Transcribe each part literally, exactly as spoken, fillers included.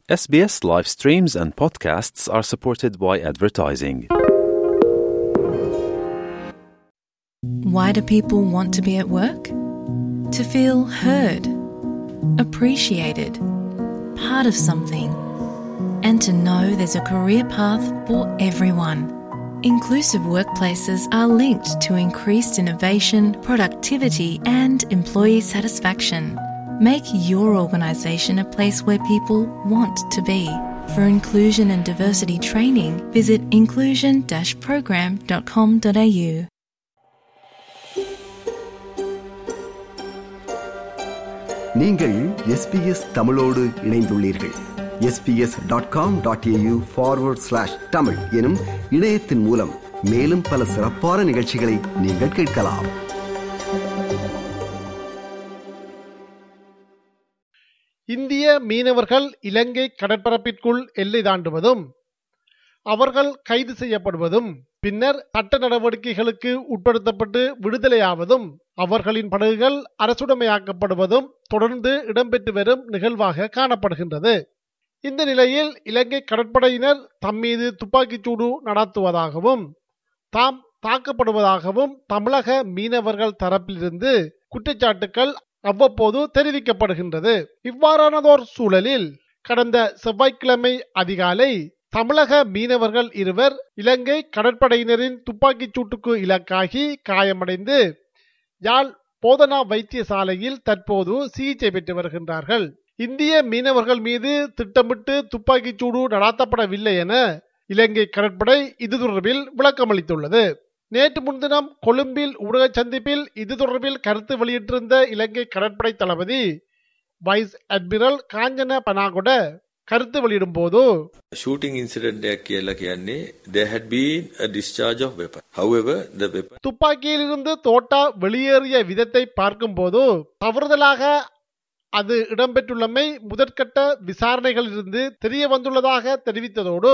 S B S live streams and podcasts are supported by advertising. Why do people want to be at work? To feel heard, appreciated, part of something, and to know there's a career path for everyone. Inclusive workplaces are linked to increased innovation, productivity, and employee satisfaction. Make your organisation a place where people want to be. For inclusion and diversity training, visit inclusion dash program dot com dot a u. நீங்கள் S B S தமிழோடு இணைந்துள்ளீர்கள். S B S dot com dot a u forward slash Tamil எனும் இணையத்தின் மூலம் மேலும் பல சிறப்பான நிகழ்ச்சிகளை நீங்கள் கேட்கலாம். இந்திய மீனவர்கள் இலங்கை கடற்பரப்பிற்குள் எல்லை தாண்டுவதும் அவர்கள் கைது செய்யப்படுவதும் பின்னர் சட்ட நடவடிக்கைகளுக்கு உட்படுத்தப்பட்டு விடுதலையாவதும் அவர்களின் படகுகள் அரசுடைமையாக்கப்படுவதும் தொடர்ந்து இடம்பெற்று வரும் நிகழ்வாக காணப்படுகின்றது. இந்த நிலையில் இலங்கை கடற்படையினர் தம்மீது துப்பாக்கிச்சூடு நடத்துவதாகவும் தாம் தாக்கப்படுவதாகவும் தமிழக மீனவர்கள் தரப்பிலிருந்து குற்றச்சாட்டுக்கள் அவ்வப்போது தெரிவிக்கப்படுகின்றது. இவ்வாறானதோர் சூழலில் கடந்த செவ்வாய்க்கிழமை அதிகாலை தமிழக மீனவர்கள் இருவர் இலங்கை கடற்படையினரின் துப்பாக்கிச் சூட்டுக்கு இலக்காகி காயமடைந்து யாழ் போதனா வைத்தியசாலையில் தற்போது சிகிச்சை பெற்று வருகின்றார்கள். இந்திய மீனவர்கள் மீது திட்டமிட்டு துப்பாக்கிச் சூடு நடாத்தப்படவில்லை என இலங்கை கடற்படை இது தொடர்பில் விளக்கமளித்துள்ளது. நேற்று முன்தினம் கொழும்பில் ஊடக சந்திப்பில் இது தொடர்பில் கருத்து வெளியிட்டிருந்த இலங்கை கடற்படை தளபதி வைஸ் அட்மிரல் காஞ்சன பனாகொட கருத்து வெளியிடும் போது shooting incident එකක් කියලා කියන්නේ there had been a discharge of weapon. However, the weapon துப்பாக்கியிலிருந்து தோட்டா வெளியேறிய விதத்தை பார்க்கும்போது தவறுதலாக அது இடம்பெற்றுள்ளமை முதற்கட்ட விசாரணைகளிலிருந்து தெரிய வந்துள்ளதாக தெரிவித்ததோடு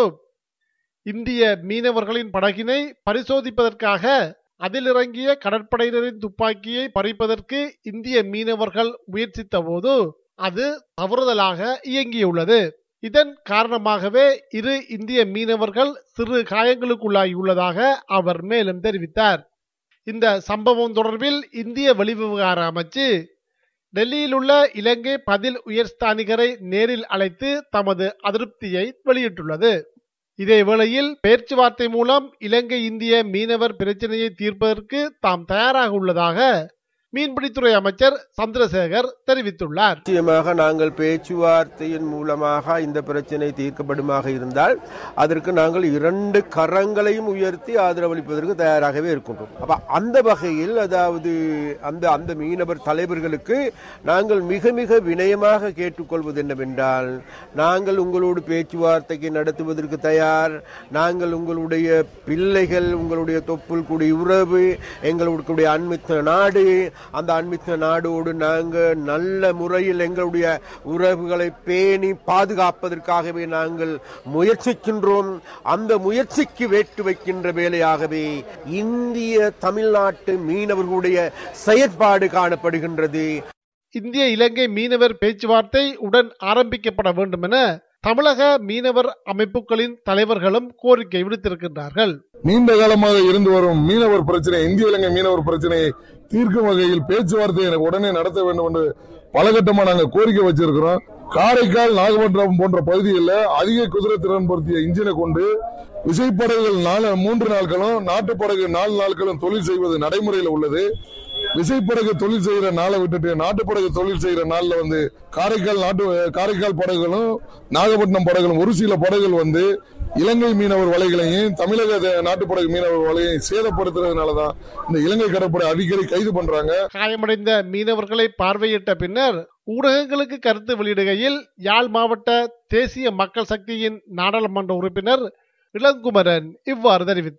இந்திய மீனவர்களின் படகினை பரிசோதிப்பதற்காக அதில் இறங்கிய கடற்படையினரின் துப்பாக்கியை பறிப்பதற்கு இந்திய மீனவர்கள் முயற்சித்த போது அது தவறுதலாக இயங்கியுள்ளது. இதன் காரணமாகவே இரு இந்திய மீனவர்கள் சிறு காயங்களுக்குள்ளாகியுள்ளதாக அவர் மேலும் தெரிவித்தார். இந்த சம்பவம் தொடர்பில் இந்திய வெளிவிவகார அமைச்சு டெல்லியில் உள்ள இலங்கை பதில் உயர்ஸ்தானிகரை நேரில் அழைத்து தமது அதிருப்தியை வெளியிட்டுள்ளது. இதே வேளையில் பேச்சுவார்த்தை மூலம் இலங்கை இந்திய மீனவர் பிரச்சினையை தீர்ப்பதற்கு தாம் தயாராக உள்ளதாக மீன்பிடித்துறை அமைச்சர் சந்திரசேகர் தெரிவித்துள்ளார். நிச்சயமாக நாங்கள் பேச்சுவார்த்தையின் மூலமாக இந்த பிரச்சனை தீர்க்கப்படுமாக இருந்தால் அதற்கு நாங்கள் இரண்டு கரங்களையும் உயர்த்தி ஆதரவளிப்பதற்கு தயாராகவே இருக்கின்றோம். அப்ப அந்த வகையில் அதாவது அந்த அந்த மீனவர் தலைவர்களுக்கு நாங்கள் மிக மிக வினயமாக கேட்டுக்கொள்வது என்னவென்றால், நாங்கள் உங்களோடு பேச்சுவார்த்தைக்கு நடத்துவதற்கு தயார். நாங்கள் உங்களுடைய பிள்ளைகள், உங்களுடைய தொப்புள் குடி உறவு, எங்களுடைய அண்மித்த நாடு, அந்த அண்மித்த நாடோடு நாங்கள் நல்ல முறையில் எங்களுடைய உறவுகளை பேணி பாதுகாப்பதற்காகவே நாங்கள் முயற்சிக்கின்றோம். அந்த முயற்சிக்கு வேட்டு வைக்கின்ற வேலையாகவே இந்திய தமிழ்நாட்டு மீனவர்களுடைய செயற்பாடு காணப்படுகின்றது. இந்திய இலங்கை மீனவர் பேச்சுவார்த்தை உடன் ஆரம்பிக்கப்பட வேண்டும் என தமிழக மீனவர் அமைப்புகளின் தலைவர்களும் கோரிக்கை விடுத்திருக்கின்றார்கள். நீண்ட காலமாக இருந்து வரும் மீனவர் பிரச்சனை, இந்திய இலங்கை மீனவர் பிரச்சனையை தீர்க்கும் வகையில் பேச்சுவார்த்தையை உடனே நடத்த வேண்டும் என்று பலகட்டமா நாங்கள் கோரிக்கை வச்சிருக்கிறோம். காரைக்கால், நாகப்பட்டினம் போன்ற பகுதிகளில் அதிக குதிரை திறன் பொருத்திய இன்ஜினை கொண்டு விசைப்படகுகள் நாலு மூன்று நாட்களும் நாட்டுப்படகு நாலு நாட்களும் தொழில் செய்வது நடைமுறையில் உள்ளது. விசைப்படகு தொழில் செய்யற நாளை விட்டுட்டு நாட்டுப்படகு தொழில் செய்யற நாள்ல வந்து காரைக்கால் நாட்டு காரைக்கால் படகுகளும் நாகப்பட்டினம் படகுகளும் ஒரு சில படகுகள் வந்து இலங்கை மீனவர் வலைகளையும் தமிழக நாட்டுப்படகு மீனவர் வலையையும் சேதப்படுத்துறதுனாலதான் இந்த இலங்கை கடற்படை அடிக்கடி கைது பண்றாங்க. காயமடைந்த மீனவர்களை பார்வையிட்ட பின்னர் ஊடகங்களுக்கு கருத்து வெளியிடுகையில் யாழ் மாவட்ட தேசிய மக்கள் சக்தியின் நாடாளுமன்ற உறுப்பினர் இளங்குமரன் இவ்வாறு தெரிவித்தார்.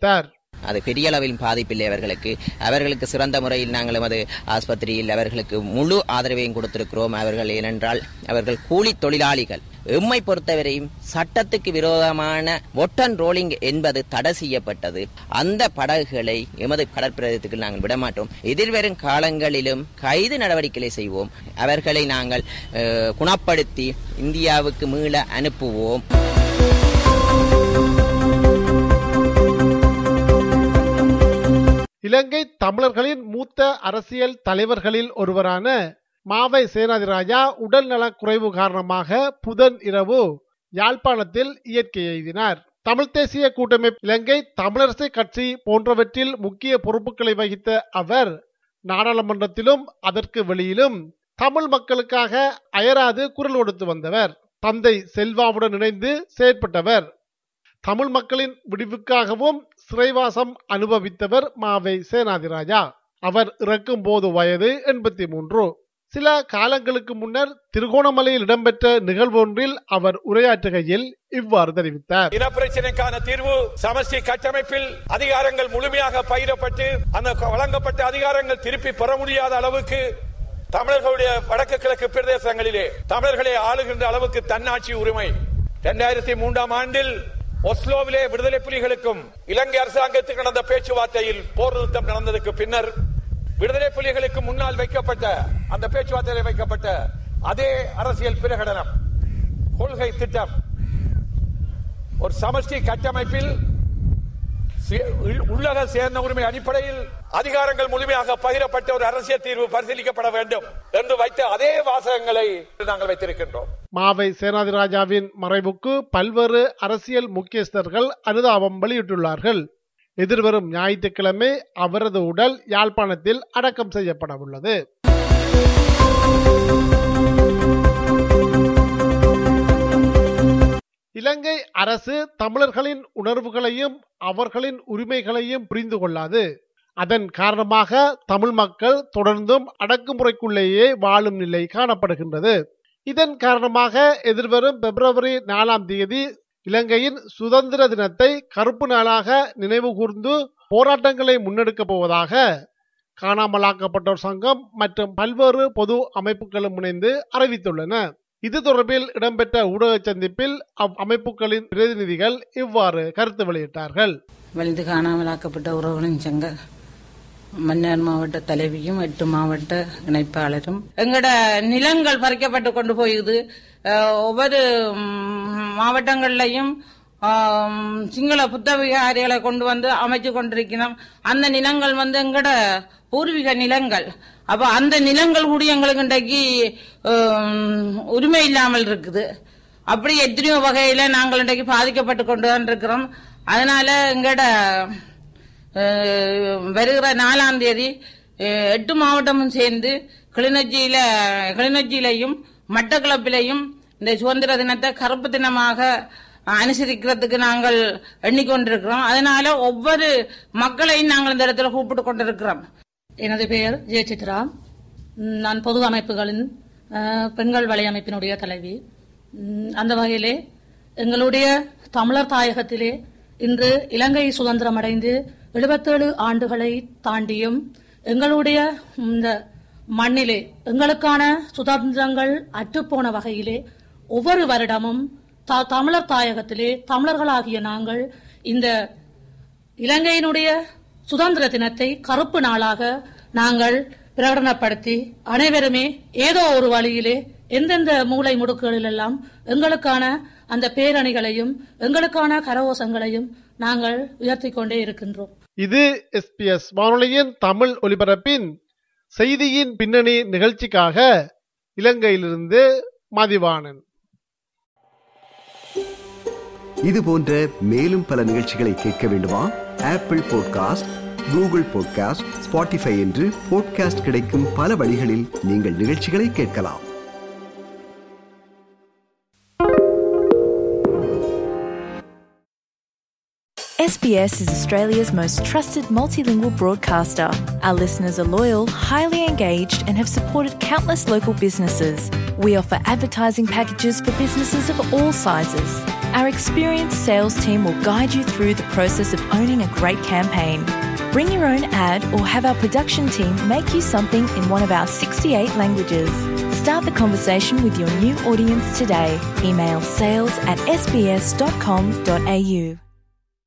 அது பெரிய அளவில் பாதிப்பில்லை அவர்களுக்கு. அவர்களுக்கு சிறந்த முறையில் நாங்கள் எமது ஆஸ்பத்திரியில் அவர்களுக்கு முழு ஆதரவையும் கொடுத்திருக்கிறோம். அவர்கள் ஏனென்றால் அவர்கள் கூலி தொழிலாளிகள். எம்மை பொறுத்தவரையும் சட்டத்துக்கு விரோதமான ஒட்டன் ரோலிங் என்பது தடை செய்யப்பட்டது. அந்த படகுகளை எமது கடற்பிரதேசத்துக்கு நாங்கள் விடமாட்டோம். எதிர்வரும் காலங்களிலும் கைது நடவடிக்கைகளை செய்வோம். அவர்களை நாங்கள் குணப்படுத்தி இந்தியாவுக்கு மீள அனுப்புவோம். இலங்கை தமிழர்களின் மூத்த அரசியல் தலைவர்களில் ஒருவரான மாவை சேனாதிராஜா உடல் நலக் குறைவு காரணமாக புதன் இரவு யாழ்ப்பாணத்தில் இயற்கை எய்தினார். தமிழ் தேசிய கூட்டமைப்பு, இலங்கை தமிழரசு கட்சி போன்றவற்றில் முக்கிய பொறுப்புகளை வகித்த அவர் நாடாளுமன்றத்திலும் அதற்கு வெளியிலும் தமிழ் மக்களுக்காக அயராது குரல் கொடுத்து வந்தவர். தந்தை செல்வாவுடன் இணைந்து செயற்பட்டவர். தமிழ் மக்களின் விடிவுக்காகவும் சிறைவாசம் அனுபவித்தவர் மாவை சேனாதிராஜா. அவர் இறக்கும் போது வயது எண்பத்தி மூன்று. சில காலங்களுக்கு முன்னர் திருகோணமலையில் இடம்பெற்ற நிகழ்வு ஒன்றில் அவர் உரையாற்றுகையில் இவ்வாறு தெரிவித்தார். இனப்பிரச்சனைக்கான தீர்வு சமஷ்டி கட்டமைப்பில் அதிகாரங்கள் முழுமையாக பகிரப்பட்டு அந்த வழங்கப்பட்ட அதிகாரங்கள் திருப்பி பெற முடியாத அளவுக்கு தமிழர்களுடைய வடக்கு கிழக்கு பிரதேசங்களிலே தமிழர்களை ஆளுகின்ற அளவுக்கு தன்னாட்சி உரிமை இரண்டாயிரத்தி மூன்றாம் ஆண்டில் ஒஸ்லோவிலே விடுதலை புலிகளுக்கும் இலங்கை அரசாங்கத்துக்கு நடந்த பேச்சுவார்த்தையில் போர் நிறுத்தம் நடந்ததற்கு பின்னர் விடுதலை புலிகளுக்கு முன்னால் வைக்கப்பட்ட அந்த பேச்சுவார்த்தையில் வைக்கப்பட்ட அதே அரசியல் பிரகடனம், கொள்கை திட்டம், ஒரு சமஷ்டி கட்டமைப்பில் உள்ளக சேர்ந்த உரிமை அடிப்படையில் அதிகாரங்கள் முழுமையாக பகிரப்பட்ட ஒரு அரசியல் தீர்வு பரிசீலிக்கப்பட வேண்டும் என்று வைத்த அதே வாசகங்களை நாங்கள் வைத்திருக்கின்றோம். மாவை சேனாதிராஜாவின் மறைவுக்கு பல்வேறு அரசியல் முக்கியஸ்தர்கள் அனுதாபம் வெளியிட்டுள்ளார்கள். எதிர்வரும் ஞாயிற்றுக்கிழமை அவரது உடல் யாழ்ப்பாணத்தில் அடக்கம் செய்யப்பட உள்ளது. இலங்கை அரசு தமிழர்களின் உணர்வுகளையும் அவர்களின் உரிமைகளையும் புரிந்து கொள்ளாது. அதன் காரணமாக தமிழ் மக்கள் தொடர்ந்தும் அடக்குமுறைக்குள்ளேயே வாழும் நிலை காணப்படுகின்றது. இதன் காரணமாக எதிர்வரும் பிப்ரவரி நாலாம் தேதி இலங்கையின் சுதந்திர தினத்தை கருப்பு நாளாக நினைவு கூர்ந்து போராட்டங்களை முன்னெடுக்கப் போவதாக காணாமலாக்கப்பட்டோர் சங்கம் மற்றும் பல்வேறு பொது அமைப்புகளும் இணைந்து அறிவித்துள்ளன. இது தொடர்பில் இடம்பெற்ற ஊடக சந்திப்பில் அவ்வமைப்புகளின் பிரதிநிதிகள் இவ்வாறு கருத்து வெளியிட்டார்கள். வலிந்து காணாமலாக்கப்பட்ட உறவுகளின் சங்க மன்னார் மாவட்ட தலைவியும் எட்டு மாவட்ட இணைப்பாளரும் எங்கட நிலங்கள் பறிக்கப்பட்டு கொண்டு போயுது. ஒவ்வொரு மாவட்டங்கள்லையும் சிங்கள புத்த விகாரிகளை கொண்டு வந்து அமைச்சு கொண்டிருக்கிறோம். அந்த நிலங்கள் வந்து எங்கட பூர்வீக நிலங்கள். அப்ப அந்த நிலங்கள் கூட எங்களுக்கு இன்றைக்கு உரிமை இல்லாமல் இருக்குது. அப்படி எத்தனையோ வகையில நாங்கள் இன்றைக்கு பாதிக்கப்பட்டு கொண்டு தான் இருக்கிறோம். அதனால எங்கட வருகிற நாலாம் தேதி எட்டு மாவட்டமும் சேர்ந்து கிளிநொச்சியில கிளிநொச்சியிலையும் மட்டக்களப்பிலையும் இந்த சுதந்திர தினத்தை கருப்பு தினமாக அனுசரிக்கிறதுக்கு நாங்கள் எண்ணிக்கொண்டிருக்கிறோம். அதனால ஒவ்வொரு மக்களையும் நாங்கள் இந்த இடத்துல கூப்பிட்டு கொண்டிருக்கிறோம். எனது பெயர் ஜெய சித்ரா. நான் பொது அமைப்புகளின் பெண்கள் வலையமைப்பினுடைய தலைவி. அந்த வகையிலே எங்களுடைய தமிழர் தாயகத்திலே இன்று இலங்கை சுதந்திரம் அடைந்து எழுபத்தேழு ஆண்டுகளை தாண்டியும் எங்களுடைய இந்த மண்ணிலே எங்களுக்கான சுதந்திரங்கள் அற்றுப்போன வகையிலே ஒவ்வொரு வருடமும் தமிழர் தாயகத்திலே தமிழர்களாகிய நாங்கள் இந்த இலங்கையினுடைய சுதந்திர தினத்தை கருப்பு நாளாக நாங்கள் பிரகடனப்படுத்தி அனைவருமே ஏதோ ஒரு வழியிலே எந்தெந்த மூலை முடுக்குகளில் எல்லாம் எங்களுக்கான அந்த பேரணிகளையும் எங்களுக்கான கரகோஷங்களையும் நாங்கள் உயர்த்தி கொண்டே இருக்கின்றோம். இது எஸ்பிஎஸ் வானொலியின் தமிழ் ஒலிபரப்பின் செய்தியின் பின்னணி நிகழ்ச்சிக்காக இலங்கையிலிருந்து மதிவாணன். இது போன்ற மேலும் பல நிகழ்ச்சிகளை கேட்க வேண்டுமா? Apple podcast, Google podcast, Spotify என்று பாட்காஸ்ட் கிடைக்கும் பல வழிகளில் நீங்கள் நிகழ்ச்சிகளை கேட்கலாம். S B S is Australia's most trusted multilingual broadcaster. Our listeners are loyal, highly engaged, and have supported countless local businesses. We offer advertising packages for businesses of all sizes. Our experienced sales team will guide you through the process of owning a great campaign. Bring your own ad or have our production team make you something in one of our sixty-eight languages. Start the conversation with your new audience today. Email sales at s b s dot com dot a u.